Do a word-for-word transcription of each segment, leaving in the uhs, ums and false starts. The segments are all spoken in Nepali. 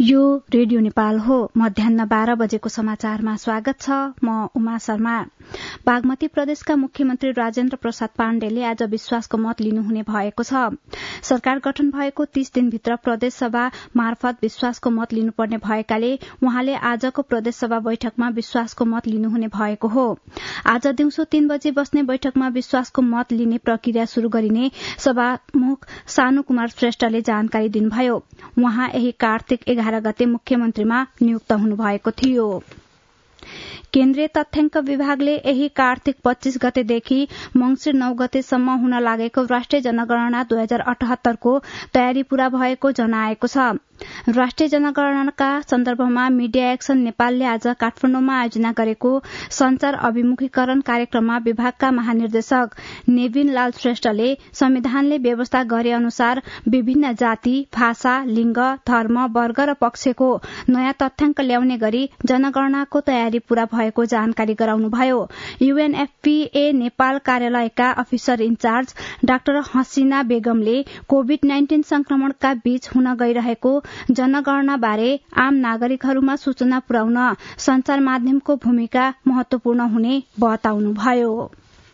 यो रेडियो नेपाल हो। मध्याह्न बाह्र बजेको समाचारमा स्वागत छ। म उमा शर्मा। बागमती प्रदेशका मुख्यमन्त्री राजेन्द्र प्रसाद पाण्डेले आज विश्वासको मत लिनुहुने भएको छ। सरकार गठन भएको तीस दिनभित्र प्रदेशसभा मार्फत विश्वासको मत लिनुपर्ने भएकाले उहाँले आजको प्रदेशसभा बैठकमा विश्वासको मत लिनुहुने भएको हो। आज दिउँसो तीन बजे बस्ने बैठकमा विश्वासको मत लिने प्रक्रिया शुरू गरिने सभामुख सानु कुमार श्रेष्ठले जानकारी दिनुभयो। उहाँ यही कार्तिक एघार गते मुख्यमन्त्रीमा नियुक्त हुनुभएको थियो। केन्द्रीय तथ्याङ्क विभागले यही कार्तिक पच्चीस गतेदेखि मंगिर नौ गतेसम्म हुन लागेको राष्ट्रिय जनगणना दुई हजार अठहत्तरको तयारी पूरा भएको जनाएको छ। राष्ट्रिय जनगणनाका सन्दर्भमा मीडिया एक्सन नेपालले आज काठमाडौँमा आयोजना गरेको संचार अभिमुखीकरण कार्यक्रममा विभागका महानिर्देशक नेविन लाल श्रेष्ठले संविधानले व्यवस्था गरे अनुसार विभिन्न जाति, भाषा, लिंग, धर्म, वर्ग र पक्षको नयाँ तथ्याङ्क ल्याउने गरी जनगणनाको तयारी पूरा भएको जानकारी गराउनुभयो। यूएनएफपीए नेपाल कार्यालयका अफिसर इन्चार्ज डाक्टर हसिना बेगमले कोविड नाइन्टीन संक्रमणका बीच हुन गइरहेको जनगणना बारे आम नागरिकहरूमा सूचना पुर्याउन संचार माध्यमको भूमिका महत्वपूर्ण हुने बताउनुभयो।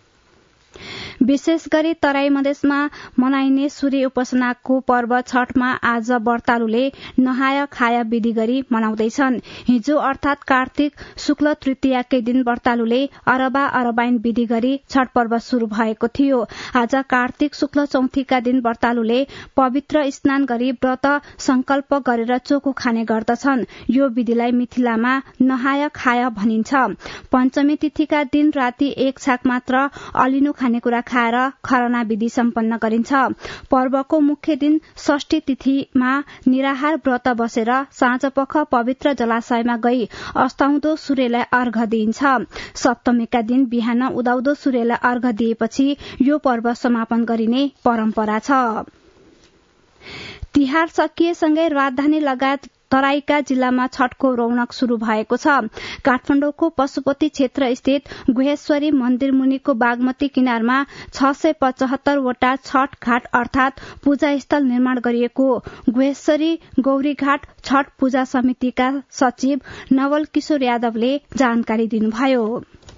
विशेष गरी तराई मधेसमा मनाइने सूर्य उपासनाको पर्व छठमा आज व्रतालुले नहाय खाय विधि गरी मनाउँदैछन्। हिजो अर्थात कार्तिक शुक्ल तृतीयाकै दिन व्रतालुले अरबा अरबाइन विधि गरी छठ पर्व शुरू भएको थियो। आज कार्तिक शुक्ल चौथीका दिन व्रतालुले पवित्र स्नान गरी व्रत संकल्प गरेर चोखो खाने गर्दछन्। यो विधिलाई मिथिलामा नहाय खाय भनिन्छ। पञ्चमी तिथिका दिन राति एक छाक मात्र अलिनो खानेकुरा खाएर खरना विधि सम्पन्न गरिन्छ। पर्वको मुख्य दिन षष्ठी तिथिमा निराहार व्रत बसेर साँझपख पवित्र जलाशयमा गई अस्ताउँदो सूर्यलाई अर्घ दिइन्छ। सप्तमीका दिन बिहान उदाउँदो सूर्यलाई अर्घ दिएपछि यो पर्व समापन गरिने परम्परा छ। तिहार सकिएसँगै राजधानी लगायत तराईका जिल्लामा छठको रौनक शुरू भएको छ। काठमाडौँको पशुपति क्षेत्र स्थित गुहेश्वरी मन्दिर मुनिको बागमती किनारमा छ सय पचहत्तरवटा छठ घाट अर्थात पूजा स्थल निर्माण गरिएको गुहेश्वरी गौरीघाट छठ पूजा समितिका सचिव नवल किशोर यादवले जानकारी दिनुभयो।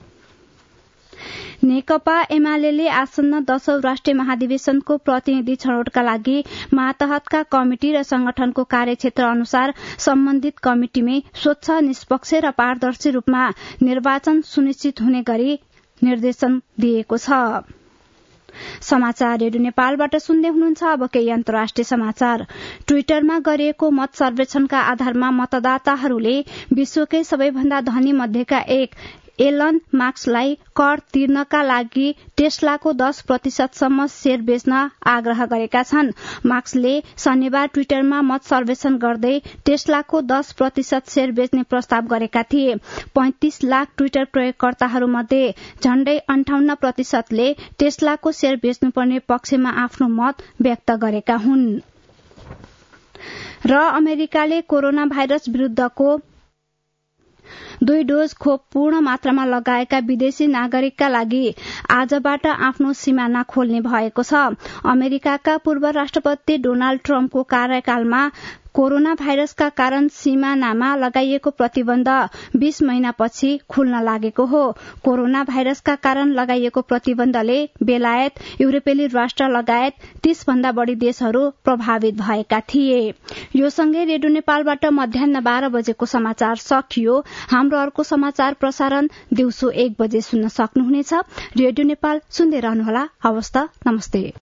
नेकपा एमाले आसन्न दशौं राष्ट्रिय महाधिवेशनको प्रतिनिधि छनौटका लागि मातहतका कमिटी र संगठनको कार्यक्षेत्र अनुसार सम्बन्धित कमिटिमा स्वच्छ, निष्पक्ष र पारदर्शी रूपमा निर्वाचन सुनिश्चित हुने गरी निर्देशन दिएको छ। समाचार रेडियो नेपालबाट सुन्दै हुनुहुन्छ। अब केही अन्तर्राष्ट्रिय समाचार। ट्विटरमा गरिएको मत सर्वेक्षणका आधारमा मतदाताहरूले विश्वकै सबैभन्दा धनी मध्येका एक एलन मास्कलाई कर तिर्नका लागि टेस्लाको दस प्रतिशतसम्म शेयर बेच्न आग्रह गरेका छन्। मास्कले शनिबार ट्विटरमा मत सर्वेक्षण गर्दै टेस्लाको दस प्रतिशत शेयर बेच्ने प्रस्ताव गरेका थिए। पैंतिस लाख ट्विटर प्रयोगकर्ताहरूमध्ये झण्डै अन्ठाउन्न प्रतिशतले टेस्लाको शेयर बेच्नुपर्ने पक्षमा आफ्नो मत व्यक्त गरेका हुन्। र अमेरिकाले कोरोना भाइरस विरूद्धको दुई डोज खोप पूर्ण मात्रामा लगाएका विदेशी नागरिकका लागि आजबाट आफ्नो सिमाना खोल्ने भएको छ। अमेरिकाका पूर्व राष्ट्रपति डोनाल्ड ट्रम्पको कार्यकालमा कोरोना भाइरसका कारण सिमानामा लगाइएको प्रतिबन्ध बीस महिनापछि खुल्न लागेको हो। कोरोना भाइरसका कारण लगाइएको प्रतिबन्धले बेलायत, युरोपेली राष्ट्र लगायत तीस भन्दा बढ़ी देशहरू प्रभावित भएका थिए। यो सँगै रेडियो नेपालबाट मध्याह्न बाह्र बजेको समाचार सकियो। हाम्रो अर्को समाचार प्रसारण दिउँसो एक बजे सुन्न सक्नुहुनेछ। रेडियो नेपाल सुन्दै रहनुहोला। हवस् त, नमस्ते।